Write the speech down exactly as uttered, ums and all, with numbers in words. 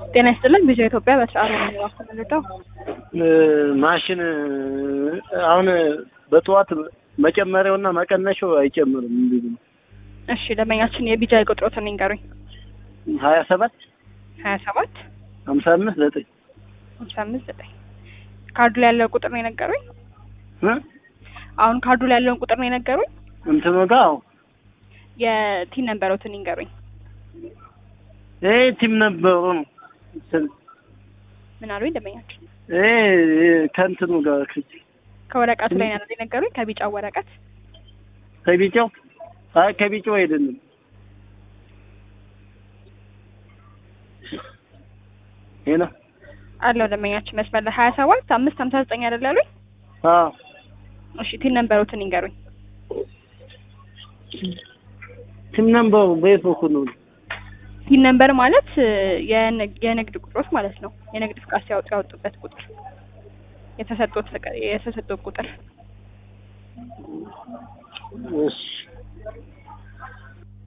ጤና ይስጥልን ቪዥን ኢትዮጵያ በሰዓቱ ነው ያስተላልፈው። ማሽን አሁን በጠዋት መጨመሪያውና መቀነሻው አይጨምርም እንዴ? እሺ ደመኛችን የቢጃይ ቁጥሮትን ይንገሩኝ። ሀያ ሰባት ሀያ ሰባት ሀምሳ አምስት ዘጠኝ ሀምሳ አምስት ዘጠኝ ካርዱ ላይ ያለው ቁጥር ነው የነገሩኝ። እ አሁን ካርዱ ላይ ያለውን ቁጥር ነው የነገሩኝ። እንትኑ ጋር የቲም ነምበሮትን ይንገሩኝ። ኤ ቲም ነበሩ ነው ምን አሉኝ ደመኛችን? ኤ ከእንትኑ ጋር ከወረቀቱ ላይ ነው የነገሩኝ። ከቢጫው ወረቀት ከቢጫው አይ ከቢጫው አይደለም ሄሎ አለው ደመኛችን መስመር ላይ ሀያ ሰባት አምስት ሀምሳ ዘጠኝ አይደል ያሉኝ? አዎ እሺ ቲም ነምበሮትን ይንገሩኝ። ቲም ነምበሩ በየት በኩል ነው? ቲም ነምበር ማለት የንግድ ቁጥሮች ማለት ነው። የንግድ ፍቃድ ሲያወጡ ያወጡበት ቁጥር የተሰጡት የተሰጡት ቁጥር። እሺ